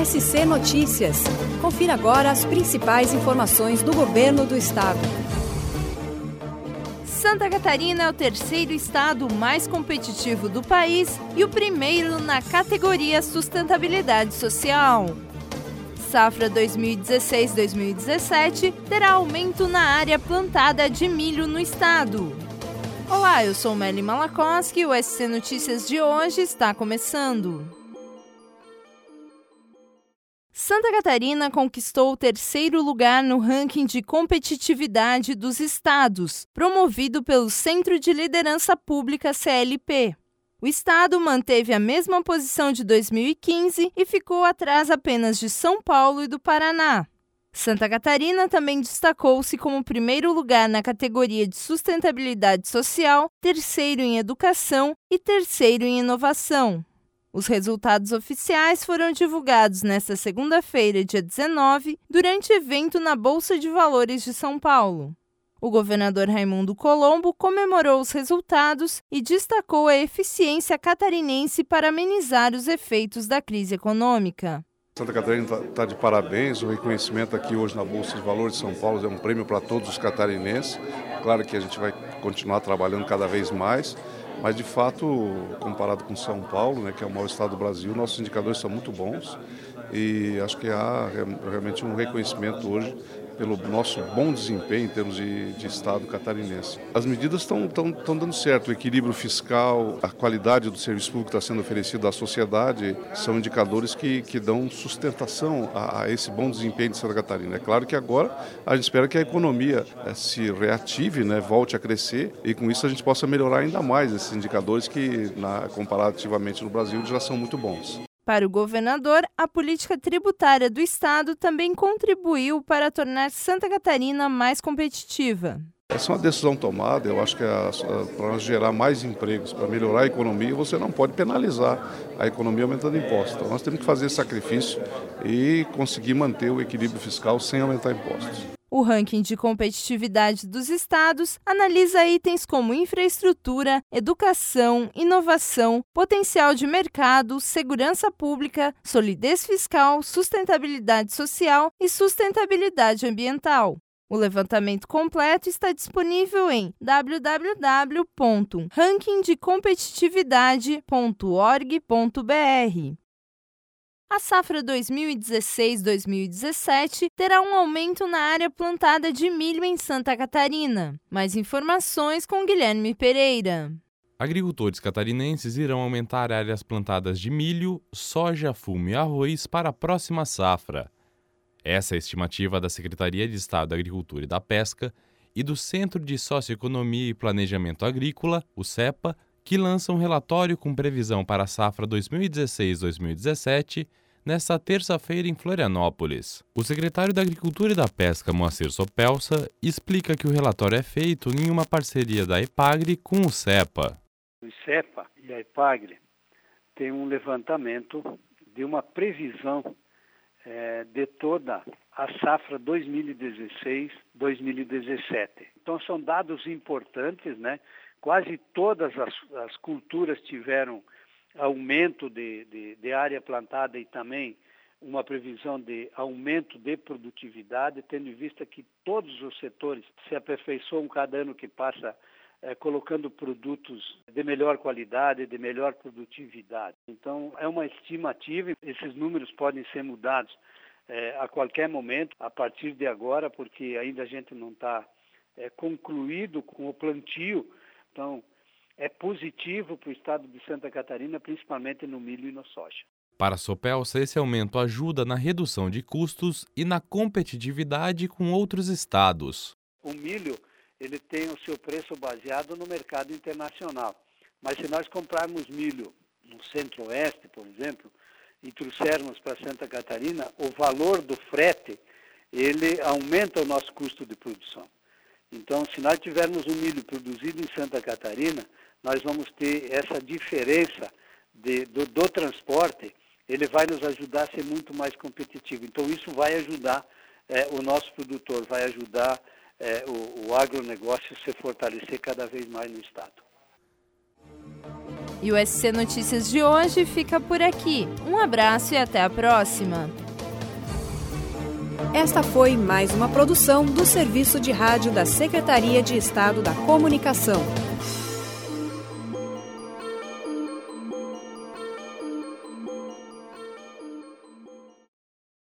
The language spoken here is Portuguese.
SC Notícias. Confira agora as principais informações do governo do estado. Santa Catarina é o terceiro estado mais competitivo do país e o primeiro na categoria Sustentabilidade Social. Safra 2016-2017 terá aumento na área plantada de milho no estado. Olá, eu sou Meli Malakoski e o SC Notícias de hoje está começando. Santa Catarina conquistou o terceiro lugar no ranking de competitividade dos estados, promovido pelo Centro de Liderança Pública CLP. O estado manteve a mesma posição de 2015 e ficou atrás apenas de São Paulo e do Paraná. Santa Catarina também destacou-se como primeiro lugar na categoria de sustentabilidade social, terceiro em educação e terceiro em inovação. Os resultados oficiais foram divulgados nesta segunda-feira, dia 19, durante evento na Bolsa de Valores de São Paulo. O governador Raimundo Colombo comemorou os resultados e destacou a eficiência catarinense para amenizar os efeitos da crise econômica. Santa Catarina está de parabéns, o reconhecimento aqui hoje na Bolsa de Valores de São Paulo é um prêmio para todos os catarinenses. Claro que a gente vai continuar trabalhando cada vez mais, mas de fato, comparado com São Paulo, que é o maior estado do Brasil, nossos indicadores são muito bons e acho que há realmente um reconhecimento hoje pelo nosso bom desempenho em termos de estado catarinense. As medidas estão dando certo, o equilíbrio fiscal, a qualidade do serviço público que está sendo oferecido à sociedade são indicadores que dão sustentação a esse bom desempenho de Santa Catarina. É claro que agora a gente espera que a economia se reative, volte a crescer e com isso a gente possa melhorar ainda mais esses indicadores que, comparativamente no Brasil, já são muito bons. Para o governador, a política tributária do estado também contribuiu para tornar Santa Catarina mais competitiva. Essa é uma decisão tomada, eu acho que para gerar mais empregos, para melhorar a economia, você não pode penalizar a economia aumentando impostos. Então nós temos que fazer esse sacrifício e conseguir manter o equilíbrio fiscal sem aumentar impostos. O ranking de competitividade dos estados analisa itens como infraestrutura, educação, inovação, potencial de mercado, segurança pública, solidez fiscal, sustentabilidade social e sustentabilidade ambiental. O levantamento completo está disponível em www.rankingdecompetitividade.org.br. A safra 2016-2017 terá um aumento na área plantada de milho em Santa Catarina. Mais informações com Guilherme Pereira. Agricultores catarinenses irão aumentar áreas plantadas de milho, soja, fumo e arroz para a próxima safra. Essa é a estimativa da Secretaria de Estado da Agricultura e da Pesca e do Centro de Socioeconomia e Planejamento Agrícola, o CEPA, que lança um relatório com previsão para a safra 2016-2017, nesta terça-feira em Florianópolis. O secretário da Agricultura e da Pesca, Moacir Sopelsa, explica que o relatório é feito em uma parceria da EPAGRE com o CEPA. O CEPA e a EPAGRE têm um levantamento de uma previsão de toda a safra 2016-2017. Então são dados importantes, Quase todas as culturas tiveram aumento de área plantada e também uma previsão de aumento de produtividade, tendo em vista que todos os setores se aperfeiçoam cada ano que passa, colocando produtos de melhor qualidade, de melhor produtividade. Então, é uma estimativa, esses números podem ser mudados a qualquer momento, a partir de agora, porque ainda a gente não está concluído com o plantio. Então, é positivo para o estado de Santa Catarina, principalmente no milho e no soja. Para Sopelsa, esse aumento ajuda na redução de custos e na competitividade com outros estados. O milho ele tem o seu preço baseado no mercado internacional. Mas se nós comprarmos milho no Centro-Oeste, por exemplo, e trouxermos para Santa Catarina, o valor do frete, ele aumenta o nosso custo de produção. Então, se nós tivermos um milho produzido em Santa Catarina, nós vamos ter essa diferença do transporte, ele vai nos ajudar a ser muito mais competitivo. Então, isso vai ajudar o nosso produtor, vai ajudar o agronegócio a se fortalecer cada vez mais no estado. E o SC Notícias de hoje fica por aqui. Um abraço e até a próxima. Esta foi mais uma produção do Serviço de Rádio da Secretaria de Estado da Comunicação.